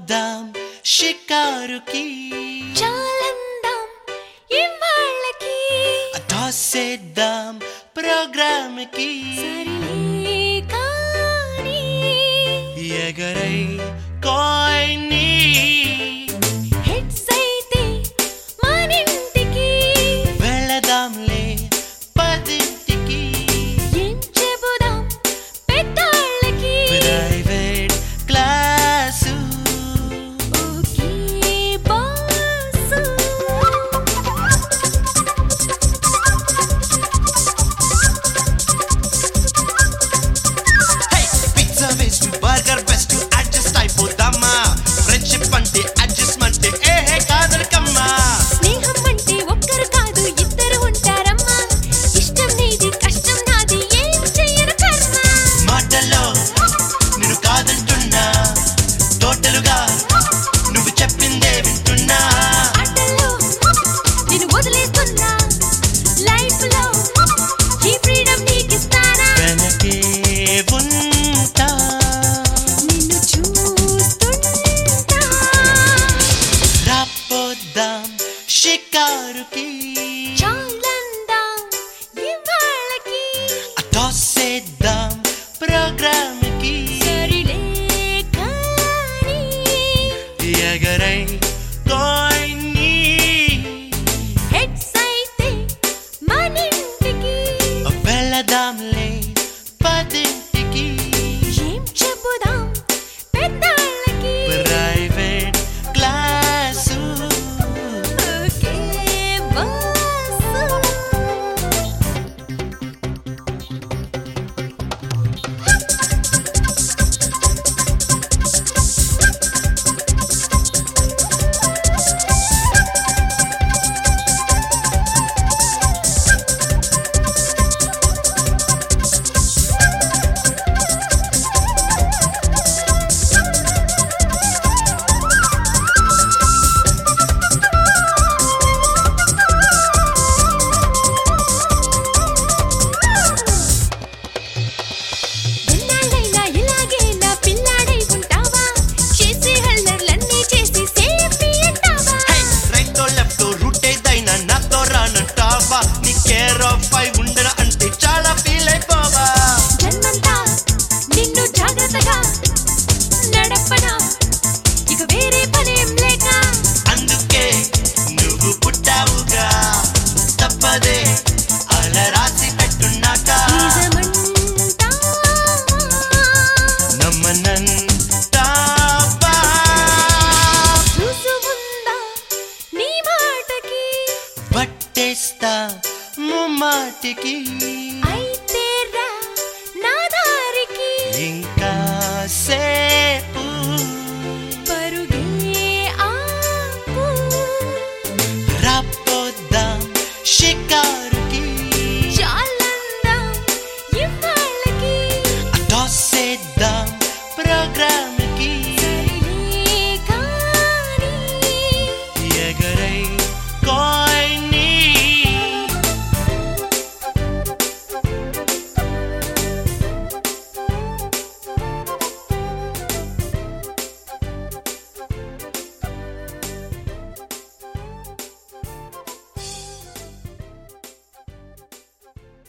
రాపోద్దాం షికారుకి చాలందాం ఇవాళ్ళకి టాసేద్దాం ప్రోగ్రామ్కి సరిలే కానీ ఎగరై కాయిని హెడ్స్ అయితే మనింటికి వెళదాంలే పదింటికి ఏం చెబుదాం పెద్దాళ్ళకి private class okay boss pizza waste burger best adjust అయిపోదామా ఫ్రెండ్షిప్ అంటే అడ్జస్ట్మెంట్ ఏహే కాదలకమ్మా స్నేహం అంటే ఒక్కరు కాదు ఇద్దరు ఉంటారమ్మా ఇష్టం నీది కష్టం నాది ఏం చెయ్యను కర్మ మాటల్లో నేను కాదంటున్నా టోటలుగా నువ్వు చెప్పిందే వింటున్నా ఆటల్లో నేను వదిలేస్తున్నా లైఫ్ లో ఈ ఫ్రీడమ్ నీకిస్తానా వెనకే ఉంటా నిన్ను చూస్తుంటా రాపోద్దాం షికారుకి చాలందాం ఇవాళ్ళకి టాసేద్దాం ప్రోగ్రామ్కి సరిలే కానీ ఎగరై కాయిని హెడ్స్ అయితే మనింటికి వెళదాంలే పదింటికి ఏం చెబుదాం పెద్దాళ్ళకి ప్రైవేట్ క్లాసు ఓకే బాసు ఎన్నాళ్ళైనా ఇలాగే నా పిల్లాడై ఉంటావా చేసే హల్లర్లన్నీ చేసి సేఫ్టీ అంటావా రైటో లెఫ్టో రూట్ ఏదైనా నాతో రానంటావా నీ కేర్ ఆఫ్ ఐ ఉండను అంటే చాలా ఫీల్ అయిపోవా జన్మంతా నిన్ను జాగ్రత్తగా నడపనా ఇక వేరే పనేం లేక అందుకే నువ్వు పుట్టావుగా తప్పదే అలా రాసి పెట్టున్నాక నిజమంటా నమ్మనంటావా రుజువుందా నీ మాటకి పట్టేస్తా ముమ్మాటికి అయితే రా నా దారికి ఇంకా